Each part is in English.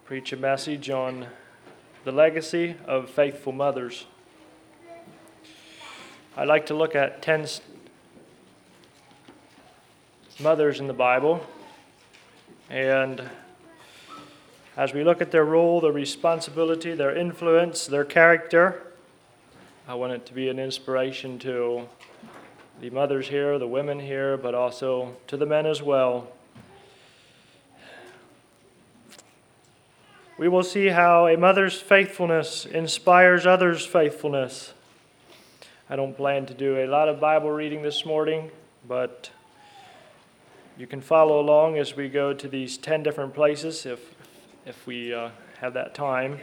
preach a message on the legacy of faithful mothers. I'd like to look at 10 mothers in the Bible, and as we look at their role, their responsibility, their influence, their character, I want it to be an inspiration to the mothers here, the women here, but also to the men as well. We will see how a mother's faithfulness inspires others' faithfulness. I don't plan to do a lot of Bible reading this morning, but you can follow along as we go to these 10 different places if we have that time.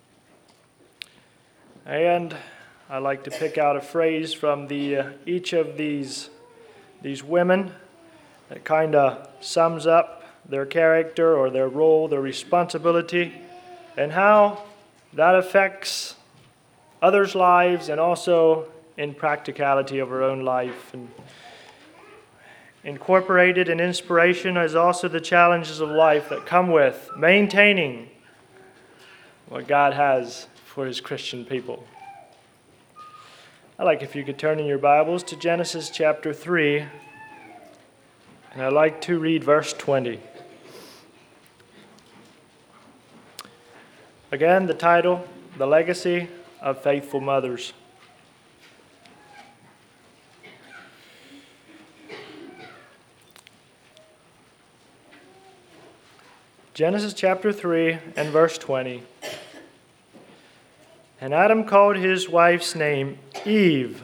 And I like to pick out a phrase from each of these women that kind of sums up their character or their role, their responsibility, and how that affects others' lives and also in practicality of our own life. And incorporated in inspiration is also the challenges of life that come with maintaining what God has for His Christian people. I'd like if you could turn in your Bibles to Genesis chapter 3, and I'd like to read verse 20. Again, the title, The Legacy of Faithful Mothers. Genesis chapter 3 and verse 20. And Adam called his wife's name Eve,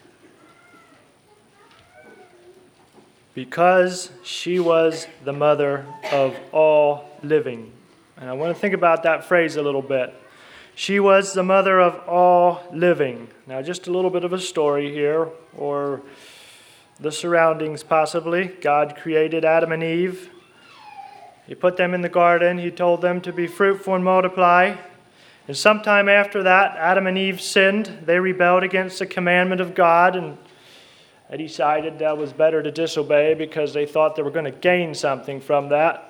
because she was the mother of all living. And I want to think about that phrase a little bit. She was the mother of all living. Now, just a little bit of a story here, or the surroundings possibly. God created Adam and Eve. He put them in the garden. He told them to be fruitful and multiply. And sometime after that, Adam and Eve sinned. They rebelled against the commandment of God, and they decided that was better to disobey because they thought they were going to gain something from that.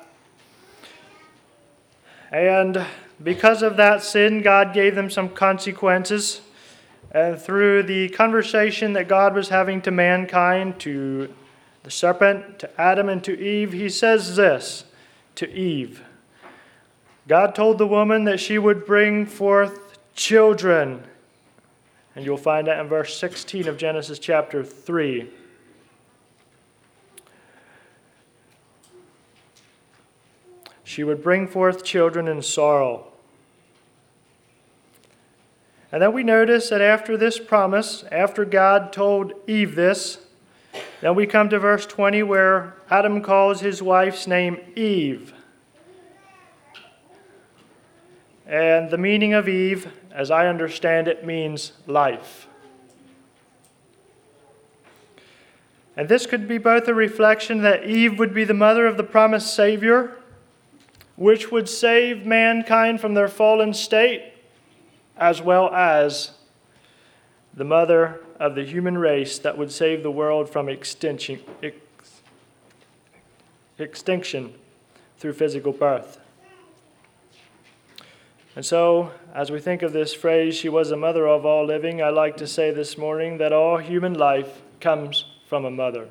And because of that sin, God gave them some consequences. And through the conversation that God was having to mankind, to the serpent, to Adam, and to Eve, He says this to Eve. God told the woman that she would bring forth children. And you'll find that in verse 16 of Genesis chapter 3. She would bring forth children in sorrow. And then we notice that after this promise, after God told Eve this, then we come to verse 20 where Adam calls his wife's name Eve. And the meaning of Eve, as I understand it, means life. And this could be both a reflection that Eve would be the mother of the promised Savior, which would save mankind from their fallen state, as well as the mother of the human race that would save the world from extinction through physical birth. And so, as we think of this phrase, she was a mother of all living, I'd like to say this morning that all human life comes from a mother.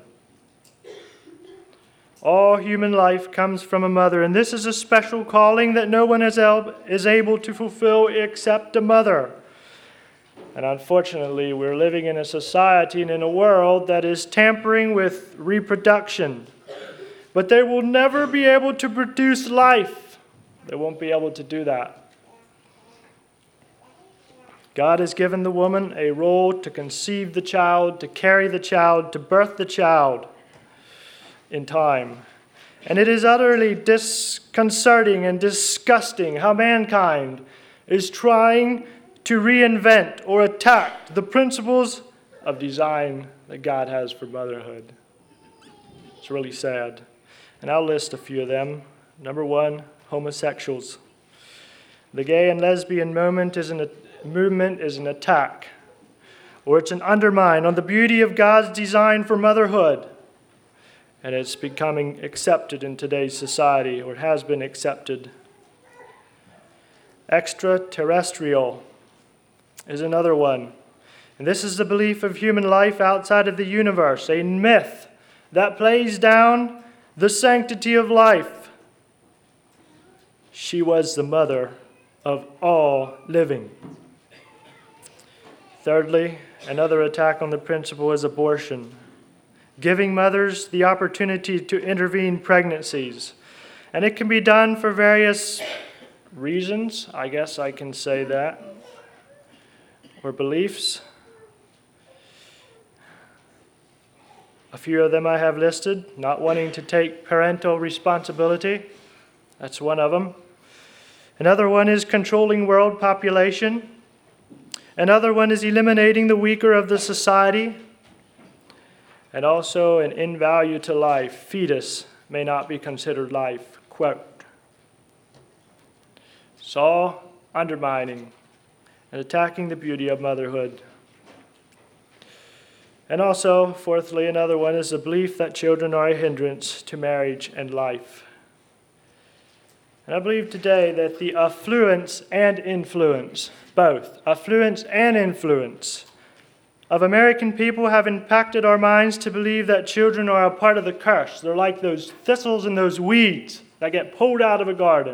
All human life comes from a mother, and this is a special calling that no one is able to fulfill except a mother. And unfortunately, we're living in a society and in a world that is tampering with reproduction. But they will never be able to produce life. They won't be able to do that. God has given the woman a role to conceive the child, to carry the child, to birth the child in time. And it is utterly disconcerting and disgusting how mankind is trying to reinvent or attack the principles of design that God has for motherhood. It's really sad. And I'll list a few of them. Number 1, homosexuals. The gay and lesbian movement is an attack, or it's an undermine on the beauty of God's design for motherhood. And it's becoming accepted in today's society, or it has been accepted. Extraterrestrial is another one. And this is the belief of human life outside of the universe, a myth that plays down the sanctity of life. She was the mother of all living. Thirdly, another attack on the principle is abortion, giving mothers the opportunity to intervene pregnancies. And it can be done for various reasons, I guess I can say that, or beliefs. A few of them I have listed: not wanting to take parental responsibility. That's one of them. Another one is controlling world population. Another one is eliminating the weaker of the society. And also an in value to life. Fetus may not be considered life. Quote. It's all undermining and attacking the beauty of motherhood. And also, fourthly, another one is the belief that children are a hindrance to marriage and life. And I believe today that the affluence and influence, both affluence and influence, of American people have impacted our minds to believe that children are a part of the curse. They're like those thistles and those weeds that get pulled out of a garden.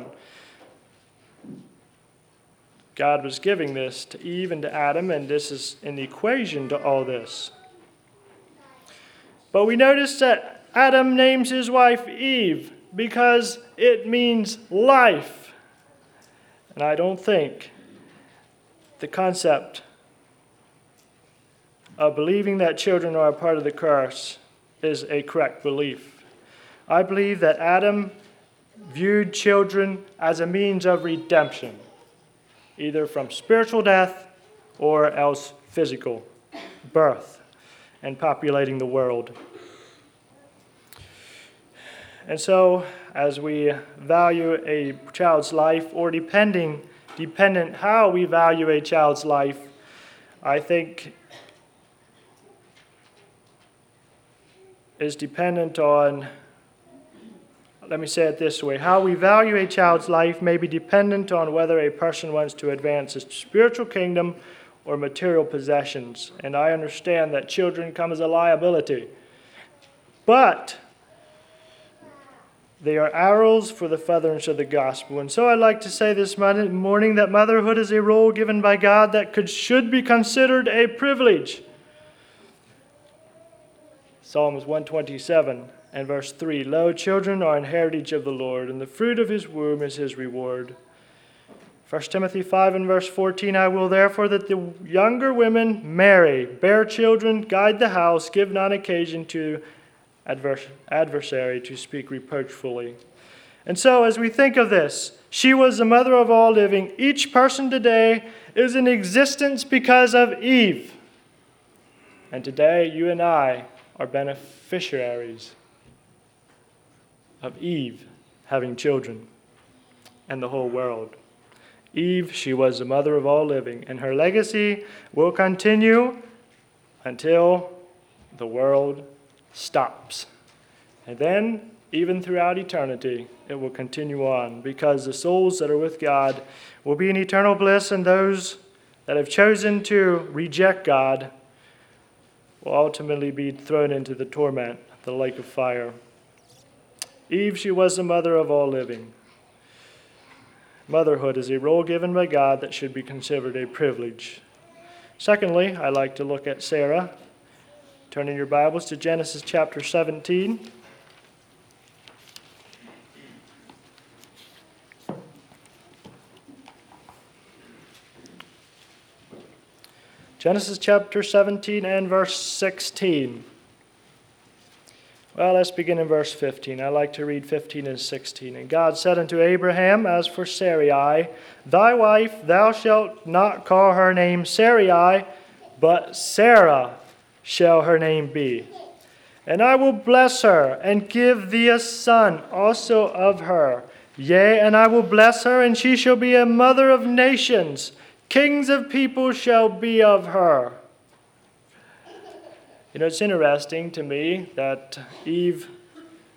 God was giving this to Eve and to Adam, and this is an equation to all this. But we notice that Adam names his wife Eve because it means life. And I don't think the concept of believing that children are a part of the curse is a correct belief. I believe that Adam viewed children as a means of redemption, either from spiritual death or else physical birth and populating the world. And so, as we value a child's life, or dependent how we value a child's life, I think is dependent on, let me say it this way, how we value a child's life may be dependent on whether a person wants to advance his spiritual kingdom or material possessions. And I understand that children come as a liability. But they are arrows for the furtherance of the gospel. And so I'd like to say this morning that motherhood is a role given by God that should be considered a privilege. Psalms 127 and verse 3, Lo, children are an heritage of the Lord, and the fruit of his womb is his reward. 1 Timothy 5 and verse 14, I will therefore that the younger women marry, bear children, guide the house, give not occasion to adversary to speak reproachfully. And so as we think of this, she was the mother of all living. Each person today is in existence because of Eve. And today you and I are beneficiaries of Eve having children and the whole world. Eve, she was the mother of all living, and her legacy will continue until the world stops. And then, even throughout eternity, it will continue on, because the souls that are with God will be in eternal bliss, and those that have chosen to reject God will ultimately be thrown into the torment, the lake of fire. Eve, she was the mother of all living. Motherhood is a role given by God that should be considered a privilege. Secondly, I like to look at Sarah. Turn in your Bibles to Genesis chapter 17. Genesis chapter 17 and verse 16. Well, let's begin in verse 15. I like to read 15 and 16. And God said unto Abraham, As for Sarai, thy wife, thou shalt not call her name Sarai, but Sarah shall her name be. And I will bless her, and give thee a son also of her. Yea, and I will bless her, and she shall be a mother of nations. Kings of people shall be of her. You know, it's interesting to me that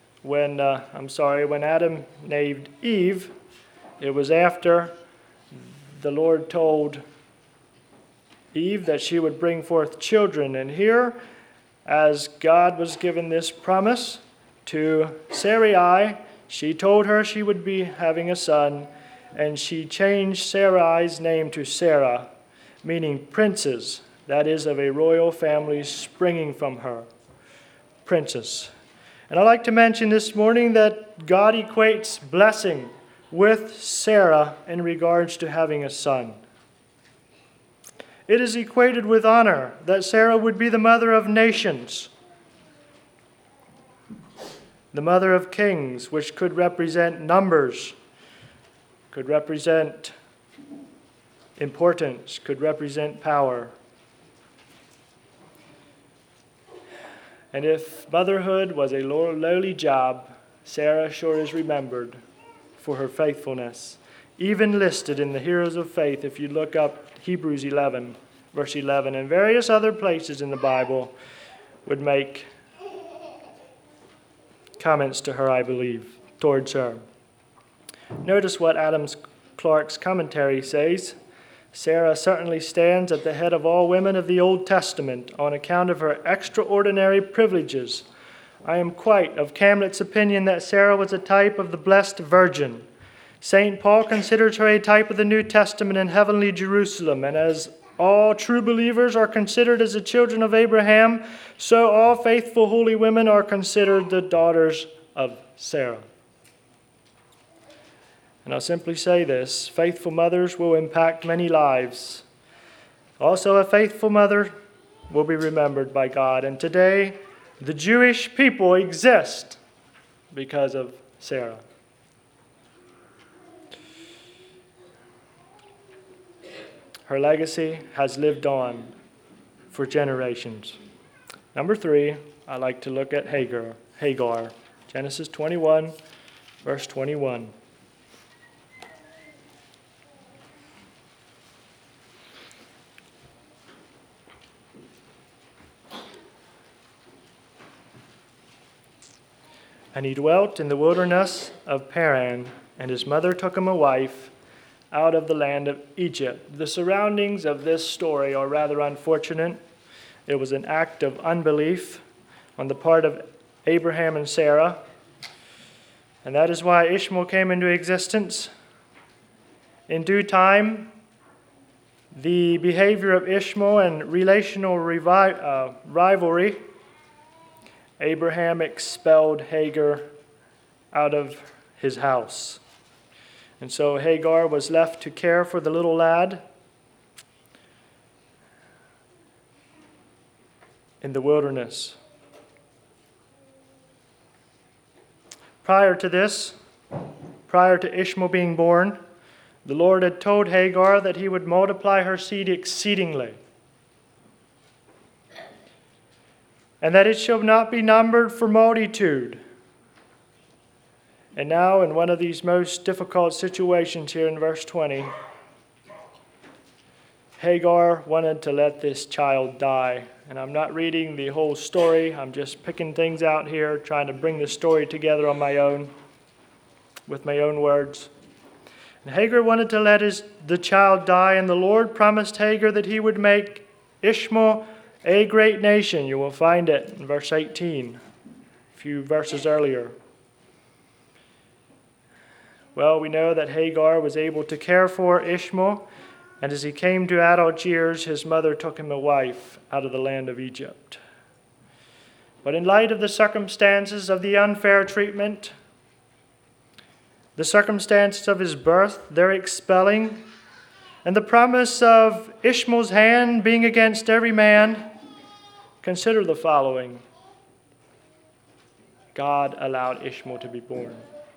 when Adam named Eve, it was after the Lord told Eve that she would bring forth children. And here, as God was given this promise to Sarai, she told her she would be having a son, and she changed Sarai's name to Sarah, meaning princess, that is, of a royal family springing from her. Princess. And I'd like to mention this morning that God equates blessing with Sarah in regards to having a son. It is equated with honor that Sarah would be the mother of nations, the mother of kings, which could represent numbers, could represent importance, could represent power. And if motherhood was a lowly job, Sarah sure is remembered for her faithfulness, even listed in the Heroes of Faith. If you look up Hebrews 11, verse 11, and various other places in the Bible would make comments to her, I believe, towards her. Notice what Clark's commentary says. Sarah certainly stands at the head of all women of the Old Testament on account of her extraordinary privileges. I am quite of Camlet's opinion that Sarah was a type of the Blessed Virgin. St. Paul considers her a type of the New Testament and heavenly Jerusalem, and as all true believers are considered as the children of Abraham, so all faithful holy women are considered the daughters of Sarah. And I'll simply say this: faithful mothers will impact many lives. Also, a faithful mother will be remembered by God. And today, the Jewish people exist because of Sarah. Her legacy has lived on for generations. Number 3, I like to look at Hagar. Genesis 21, verse 21. And he dwelt in the wilderness of Paran, and his mother took him a wife out of the land of Egypt. The surroundings of this story are rather unfortunate. It was an act of unbelief on the part of Abraham and Sarah, and that is why Ishmael came into existence. In due time, the behavior of Ishmael and relational rivalry, Abraham expelled Hagar out of his house. And so Hagar was left to care for the little lad in the wilderness. Prior to this, prior to Ishmael being born, the Lord had told Hagar that he would multiply her seed exceedingly, and that it shall not be numbered for multitude. And now, in one of these most difficult situations here in verse 20, Hagar wanted to let this child die. And I'm not reading the whole story. I'm just picking things out here, trying to bring the story together on my own, with my own words. And Hagar wanted to let the child die, and the Lord promised Hagar that he would make Ishmael a great nation. You will find it in verse 18, a few verses earlier. Well, we know that Hagar was able to care for Ishmael, and as he came to adult years, his mother took him a wife out of the land of Egypt. But in light of the circumstances of the unfair treatment, the circumstances of his birth, their expelling, and the promise of Ishmael's hand being against every man, consider the following. God allowed Ishmael to be born.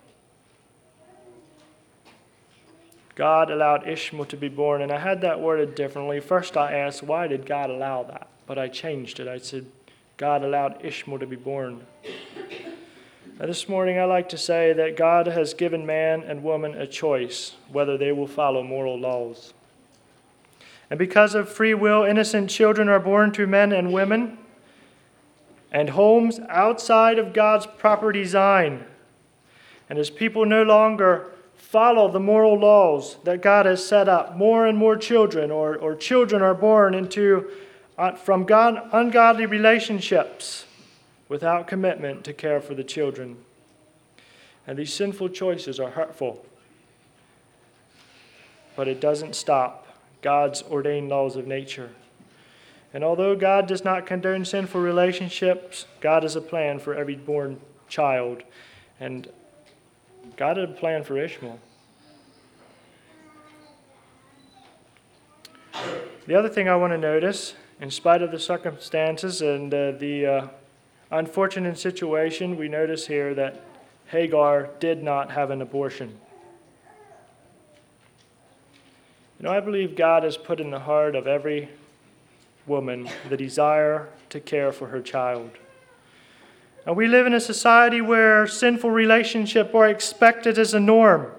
God allowed Ishmael to be born, and I had that worded differently. First I asked, why did God allow that? But I changed it. I said, God allowed Ishmael to be born. Now, this morning I like to say that God has given man and woman a choice whether they will follow moral laws. And because of free will, innocent children are born to men and women and homes outside of God's proper design. And as people no longer follow the moral laws that God has set up, more and more children or children are born from ungodly relationships without commitment to care for the children. And these sinful choices are hurtful. But it doesn't stop God's ordained laws of nature. And although God does not condone sinful relationships, God has a plan for every born child. And God had a plan for Ishmael. The other thing I want to notice, in spite of the circumstances and the unfortunate situation, we notice here that Hagar did not have an abortion. I believe God has put in the heart of every woman the desire to care for her child. And we live in a society where sinful relationships are expected as a norm.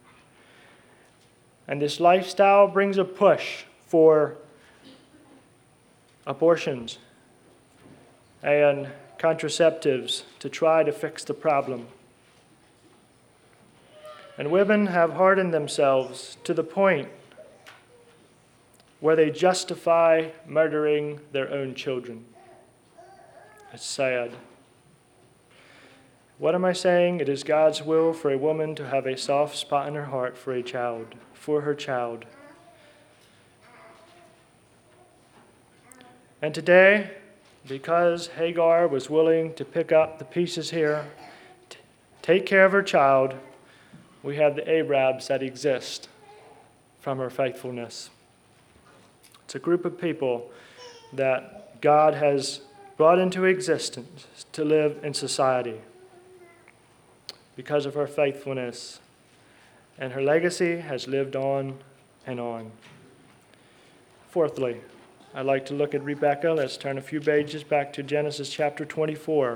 And this lifestyle brings a push for abortions and contraceptives to try to fix the problem. And women have hardened themselves to the point where they justify murdering their own children. It's sad. What am I saying? It is God's will for a woman to have a soft spot in her heart for her child. And today, because Hagar was willing to pick up the pieces here, take care of her child, we have the Arabs that exist from her faithfulness. It's a group of people that God has brought into existence to live in society because of her faithfulness. And her legacy has lived on and on. Fourthly, I'd like to look at Rebekah. Let's turn a few pages back to Genesis chapter 24.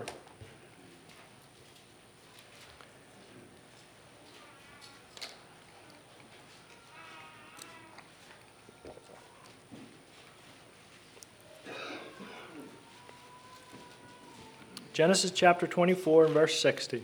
Genesis chapter 24 and verse 60.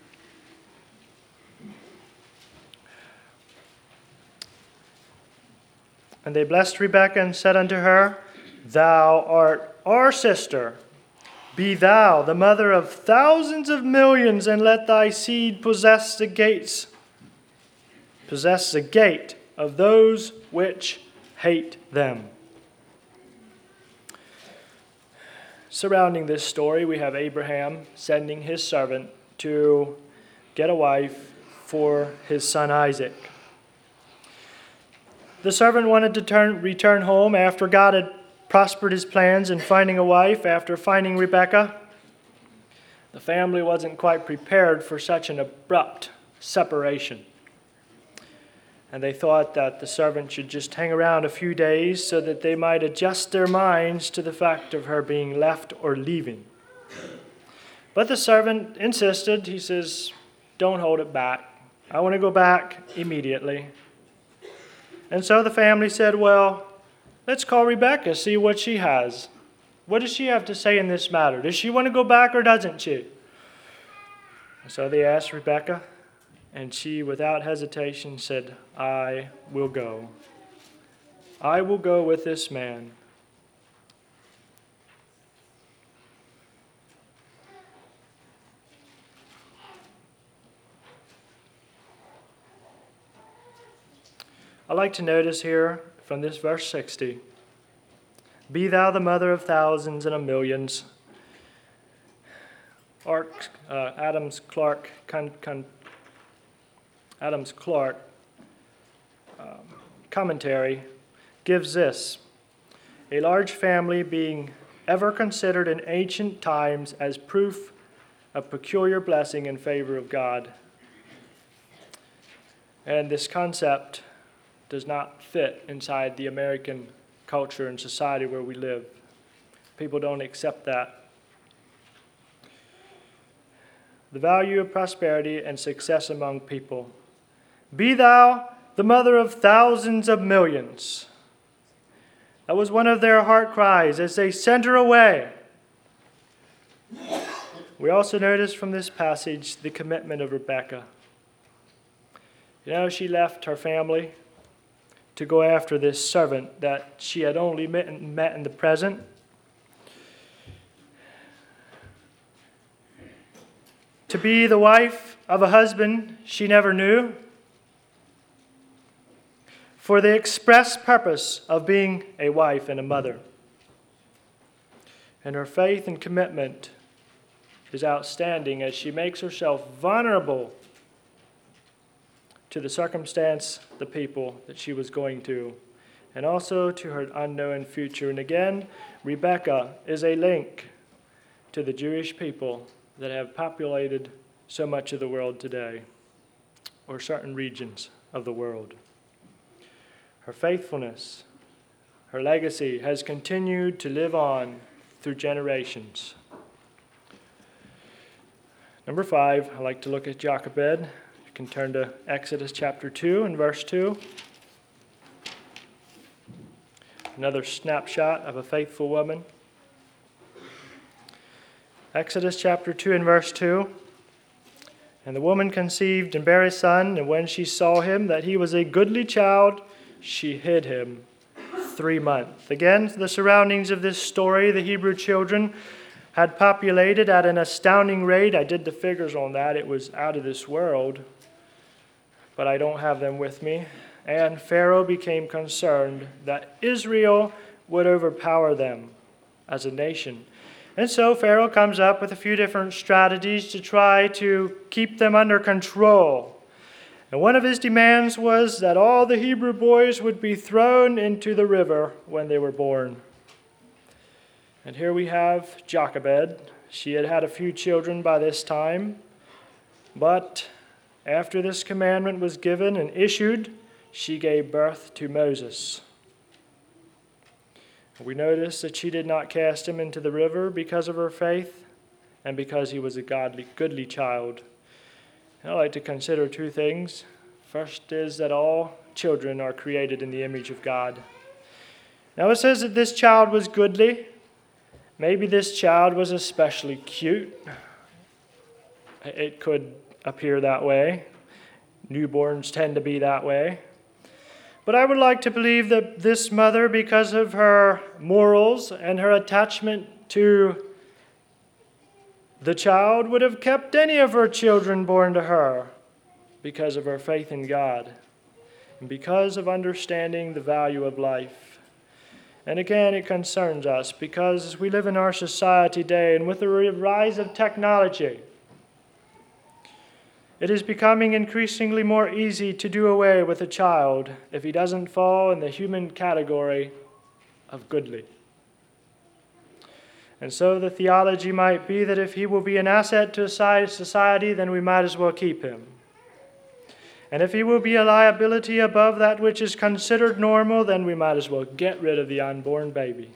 And they blessed Rebekah and said unto her, Thou art our sister. Be thou the mother of thousands of millions, and let thy seed possess the gate of those which hate them. Surrounding this story, we have Abraham sending his servant to get a wife for his son Isaac. The servant wanted to return home after God had prospered his plans in finding a wife after finding Rebekah. The family wasn't quite prepared for such an abrupt separation. And they thought that the servant should just hang around a few days so that they might adjust their minds to the fact of her being left or leaving. But the servant insisted. He says, Don't hold it back. I want to go back immediately. And so the family said, Well, let's call Rebekah, see what she has. What does she have to say in this matter? Does she want to go back or doesn't she? And so they asked Rebekah. And she, without hesitation, said, I will go. I will go with this man. I'd like to notice here from this verse 60, Be thou the mother of thousands and of millions. Adams Clark commentary gives this: a large family being ever considered in ancient times as proof of peculiar blessing in favor of God. And this concept does not fit inside the American culture and society where we live. People don't accept that. The value of prosperity and success among people. Be thou the mother of thousands of millions. That was one of their heart cries as they sent her away. We also notice from this passage the commitment of Rebekah. She left her family to go after this servant that she had only met in the present. To be the wife of a husband she never knew, for the express purpose of being a wife and a mother. And her faith and commitment is outstanding as she makes herself vulnerable to the circumstance, the people that she was going to, and also to her unknown future. And again, Rebecca is a link to the Jewish people that have populated so much of the world today, or certain regions of the world. Her faithfulness, her legacy has continued to live on through generations. Number 5, I like to look at Jochebed. You can turn to Exodus chapter 2 and verse 2. Another snapshot of a faithful woman. Exodus chapter 2 and verse 2. And the woman conceived and bare a son, and when she saw him, that he was a goodly child, she hid him 3 months. Again, the surroundings of this story, the Hebrew children had populated at an astounding rate. I did the figures on that. It was out of this world, but I don't have them with me. And Pharaoh became concerned that Israel would overpower them as a nation. And so Pharaoh comes up with a few different strategies to try to keep them under control. And one of his demands was that all the Hebrew boys would be thrown into the river when they were born. And here we have Jochebed. She had had a few children by this time, but after this commandment was given and issued, she gave birth to Moses. We notice that she did not cast him into the river because of her faith and because he was a goodly child. And I like to consider 2 things. First is that all children are created in the image of God. Now it says that this child was goodly. Maybe this child was especially cute. It could appear that way. Newborns tend to be that way. But I would like to believe that this mother, because of her morals and her attachment to the child, would have kept any of her children born to her because of her faith in God and because of understanding the value of life. And again, it concerns us because we live in our society today, and with the rise of technology, it is becoming increasingly more easy to do away with a child if he doesn't fall in the human category of goodly. And so the theology might be that if he will be an asset to society, then we might as well keep him. And if he will be a liability above that which is considered normal, then we might as well get rid of the unborn baby.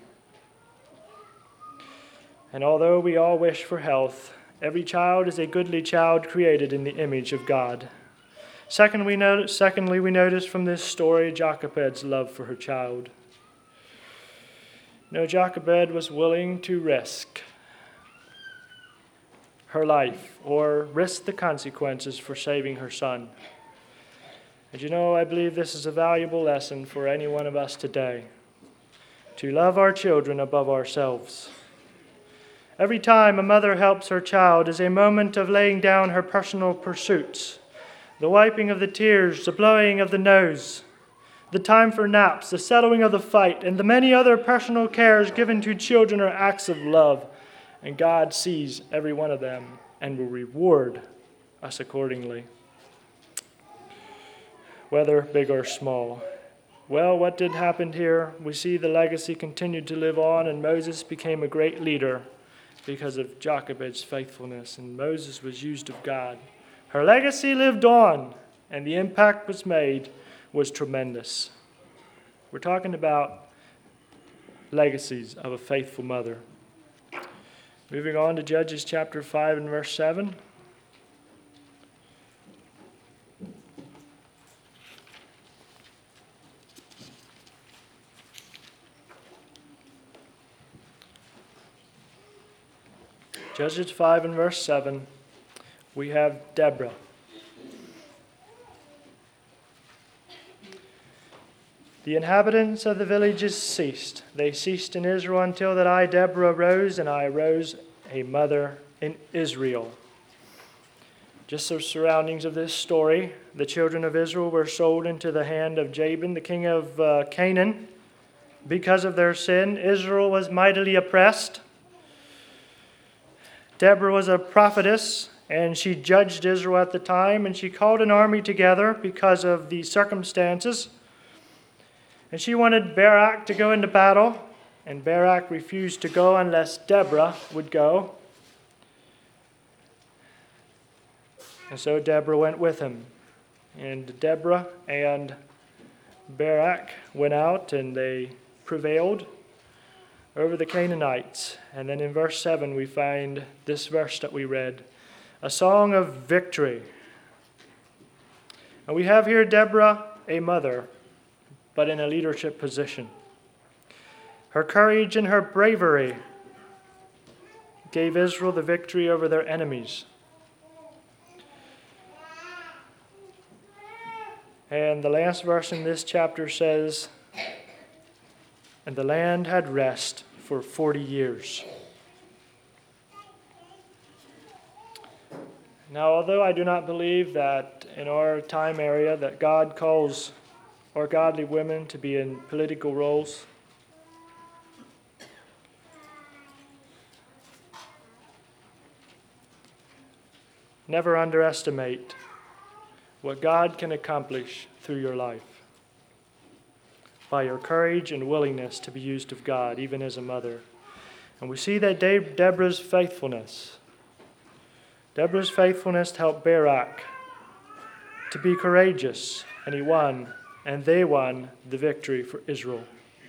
And although we all wish for health, every child is a goodly child created in the image of God. Secondly, we notice from this story Jochebed's love for her child. Jochebed was willing to risk her life or risk the consequences for saving her son. And I believe this is a valuable lesson for any one of us today, to love our children above ourselves. Every time a mother helps her child is a moment of laying down her personal pursuits, the wiping of the tears, the blowing of the nose, the time for naps, the settling of the fight, and the many other personal cares given to children are acts of love, and God sees every one of them and will reward us accordingly, whether big or small. Well, what did happen here? We see the legacy continued to live on, and Moses became a great leader because of Jochebed's faithfulness, and Moses was used of God. Her legacy lived on, and the impact was tremendous. We're talking about legacies of a faithful mother. Moving on to Judges chapter 5 and verse 7. Judges 5 and verse 7, we have Deborah. The inhabitants of the villages ceased. They ceased in Israel until that I, Deborah, rose, and I rose a mother in Israel. Just the surroundings of this story, the children of Israel were sold into the hand of Jabin, the king of Canaan. Because of their sin, Israel was mightily oppressed. Deborah was a prophetess, and she judged Israel at the time, and she called an army together because of the circumstances. And she wanted Barak to go into battle, and Barak refused to go unless Deborah would go. And so Deborah went with him. And Deborah and Barak went out, and they prevailed over the Canaanites. And then in verse 7 we find this verse that we read, a song of victory. And we have here Deborah, a mother, but in a leadership position. Her courage and her bravery gave Israel the victory over their enemies. And the last verse in this chapter says, and the land had rest for 40 years. Now, although I do not believe that in our time area that God calls our godly women to be in political roles, never underestimate what God can accomplish through your life by your courage and willingness to be used of God, even as a mother. And we see that Deborah's faithfulness helped Barak to be courageous, and he won, and they won the victory for Israel.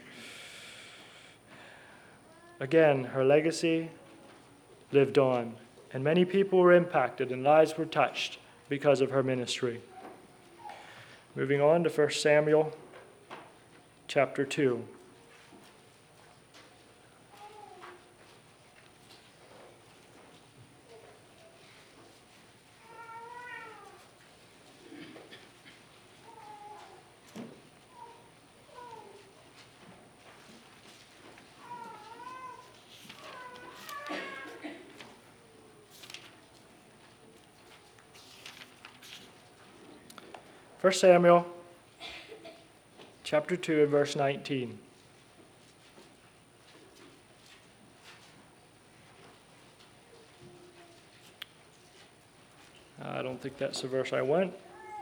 Again, her legacy lived on, and many people were impacted and lives were touched because of her ministry. Moving on to 1 Samuel chapter 2. First Samuel chapter 2 and verse 19. I don't think that's the verse I want.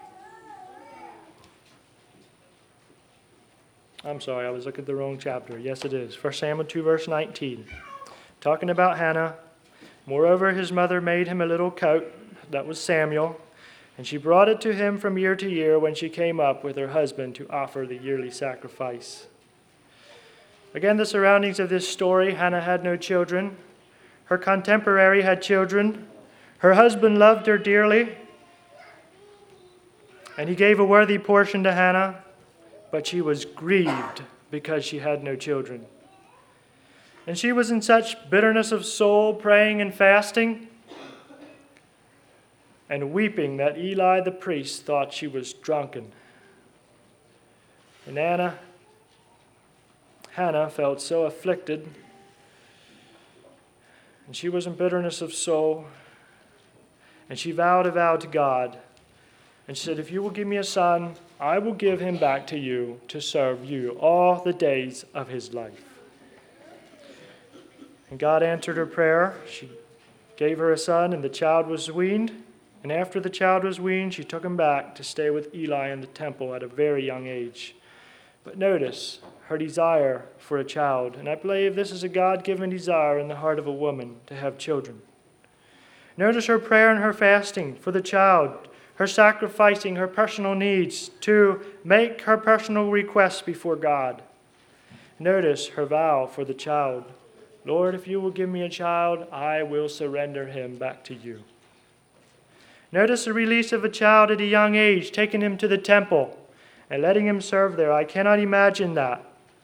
I'm sorry, I was looking at the wrong chapter. Yes, it is. 1 Samuel 2 verse 19. Talking about Hannah. Moreover, his mother made him a little coat, that was Samuel, and she brought it to him from year to year when she came up with her husband to offer the yearly sacrifice. Again, the surroundings of this story, Hannah had no children. Her contemporary had children. Her husband loved her dearly, and he gave a worthy portion to Hannah, but she was grieved because she had no children. And she was in such bitterness of soul, praying and fasting and weeping that Eli the priest thought she was drunken. And Hannah felt so afflicted, and she was in bitterness of soul, and she vowed a vow to God, and she said, if you will give me a son, I will give him back to you to serve you all the days of his life. And God answered her prayer. She gave her a son, and the child was weaned. And after the child was weaned, she took him back to stay with Eli in the temple at a very young age. But notice her desire for a child. And I believe this is a God-given desire in the heart of a woman to have children. Notice her prayer and her fasting for the child, her sacrificing her personal needs to make her personal requests before God. Notice her vow for the child. Lord, if you will give me a child, I will surrender him back to you. Notice the release of a child at a young age, taking him to the temple and letting him serve there. I cannot imagine that.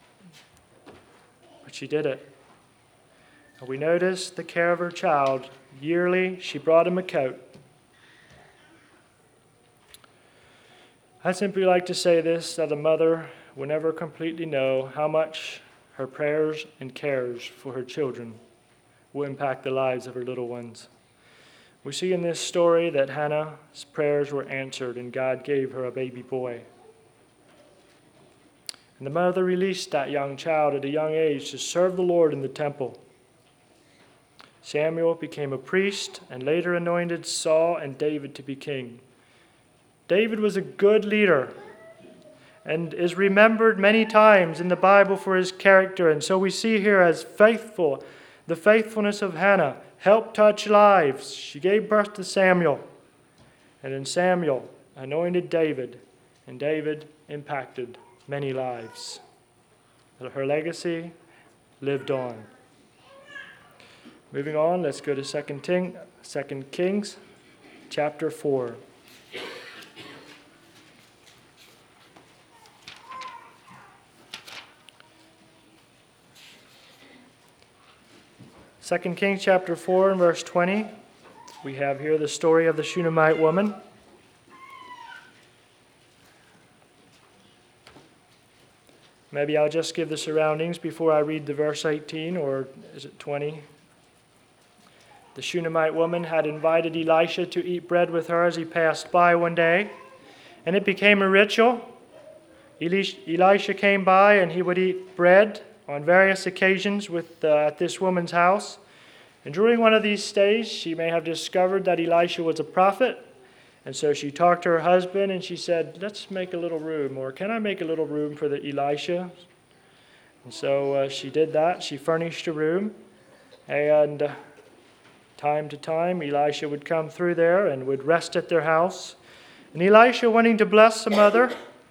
But she did it. And we notice the care of her child. Yearly, she brought him a coat. I simply like to say this, that a mother will never completely know how much her prayers and cares for her children will impact the lives of her little ones. We see in this story that Hannah's prayers were answered and God gave her a baby boy. And the mother released that young child at a young age to serve the Lord in the temple. Samuel became a priest and later anointed Saul and David to be king. David was a good leader and is remembered many times in the Bible for his character. And so we see here as faithful, the faithfulness of Hannah helped touch lives. She gave birth to Samuel, and then Samuel anointed David, and David impacted many lives. Her legacy lived on. Moving on, let's go to 2 Kings chapter 4. Second Kings chapter 4 and verse 20, we have here the story of the Shunammite woman. Maybe I'll just give the surroundings before I read the verse 18, or is it 20? The Shunammite woman had invited Elisha to eat bread with her as he passed by one day, and it became a ritual. Elisha came by and he would eat bread on various occasions at this woman's house. And during one of these stays, she may have discovered that Elisha was a prophet. And so she talked to her husband and she said, let's make a little room, or can I make a little room for the Elisha? And so she did that. She furnished a room. And time to time, Elisha would come through there and would rest at their house. And Elisha, wanting to bless the mother,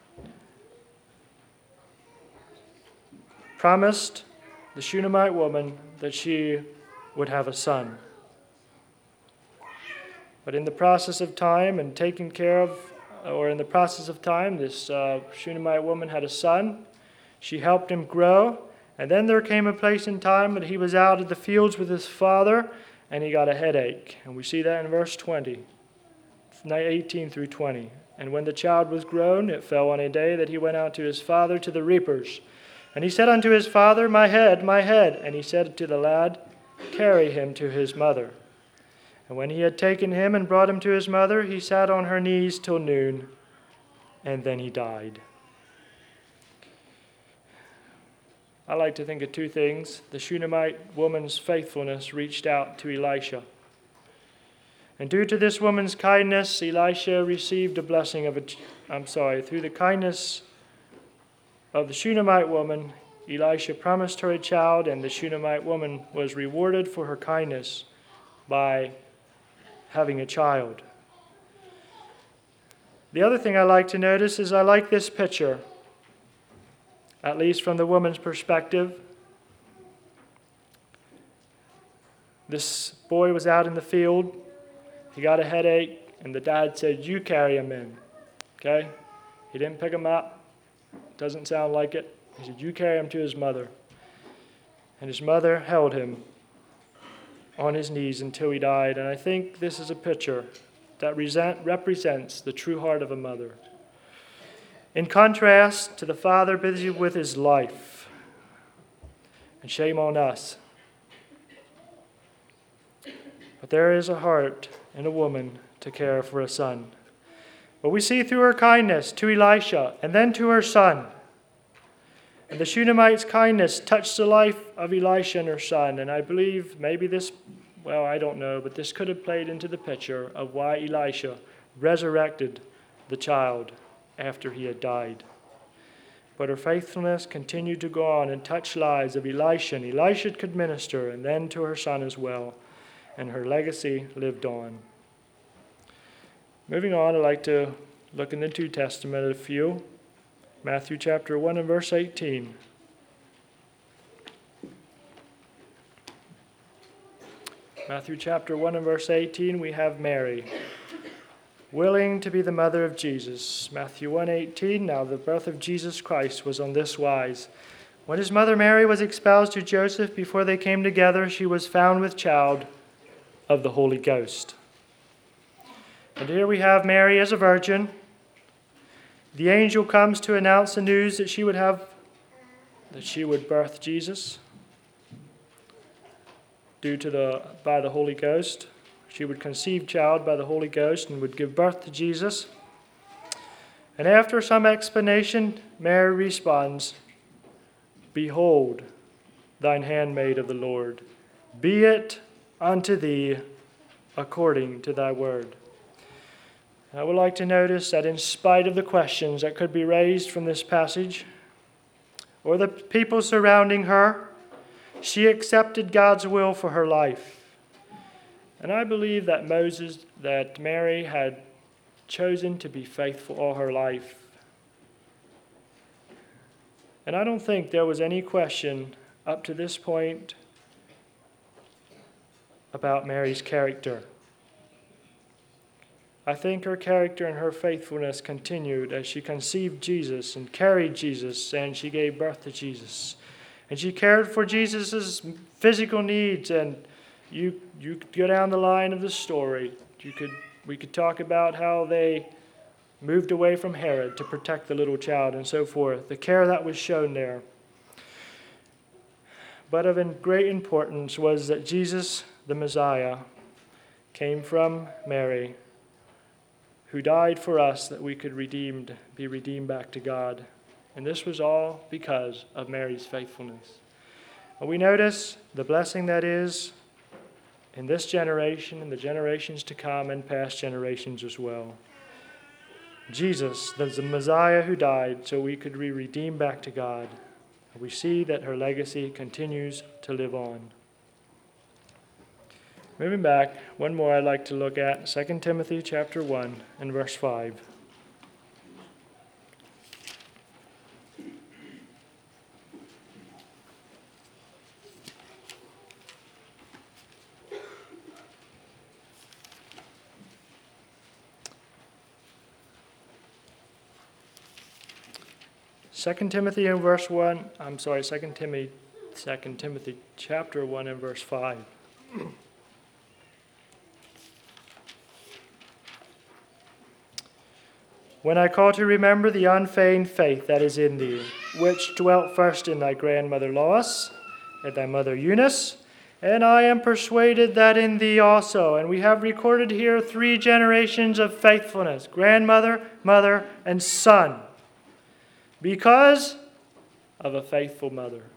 promised the Shunammite woman that she would have a son. But in the process of time and this Shunammite woman had a son. She helped him grow. And then there came a place in time that he was out in the fields with his father and he got a headache. And we see that in verse 20, 18 through 20. And when the child was grown, it fell on a day that he went out to his father to the reapers. And he said unto his father, my head, my head. And he said to the lad, carry him to his mother. And when he had taken him and brought him to his mother, he sat on her knees till noon, and then he died. I like to think of two things. The Shunammite woman's faithfulness reached out to Elisha. And due to this woman's kindness, Elisha received a blessing through the kindness of the Shunammite woman, Elisha promised her a child, and the Shunammite woman was rewarded for her kindness by having a child. The other thing I like to notice is I like this picture, at least from the woman's perspective. This boy was out in the field. He got a headache, and the dad said, you carry him in. Okay? He didn't pick him up. Doesn't sound like it. He said, you carry him to his mother. And his mother held him on his knees until he died. And I think this is a picture that represents the true heart of a mother. In contrast to the father busy with his life. And shame on us. But there is a heart in a woman to care for a son. But we see through her kindness to Elisha and then to her son. And the Shunammite's kindness touched the life of Elisha and her son. And I believe maybe I don't know, but this could have played into the picture of why Elisha resurrected the child after he had died. But her faithfulness continued to go on and touch lives of Elisha, and Elisha could minister, and then to her son as well. And her legacy lived on. Moving on, I'd like to look in the New Testament at a few. Matthew chapter 1 and verse 18. Matthew chapter 1 and verse 18, we have Mary, willing to be the mother of Jesus. Matthew 1:18, now the birth of Jesus Christ was on this wise. When his mother Mary was espoused to Joseph, before they came together, she was found with child of the Holy Ghost. And here we have Mary as a virgin. The angel comes to announce the news that she would birth Jesus by the Holy Ghost. She would conceive child by the Holy Ghost and would give birth to Jesus. And after some explanation, Mary responds, "Behold, thine handmaid of the Lord, be it unto thee according to thy word." I would like to notice that in spite of the questions that could be raised from this passage, or the people surrounding her, she accepted God's will for her life. And I believe that Mary had chosen to be faithful all her life. And I don't think there was any question up to this point about Mary's character. I think her character and her faithfulness continued as she conceived Jesus and carried Jesus, and she gave birth to Jesus. And she cared for Jesus' physical needs, and you could go down the line of the story. We could talk about how they moved away from Herod to protect the little child and so forth, the care that was shown there. But of great importance was that Jesus, the Messiah, came from Mary, who died for us that we could be redeemed back to God. And this was all because of Mary's faithfulness. And we notice the blessing that is in this generation and the generations to come and past generations as well. Jesus, the Messiah who died so we could be redeemed back to God. We see that her legacy continues to live on. Moving back, one more I'd like to look at, 2 Timothy chapter 1 and verse 5. Second Timothy chapter 1 and verse 5. When I call to remember the unfeigned faith that is in thee, which dwelt first in thy grandmother Lois and thy mother Eunice, and I am persuaded that in thee also. And we have recorded here 3 generations of faithfulness, grandmother, mother, and son, because of a faithful mother.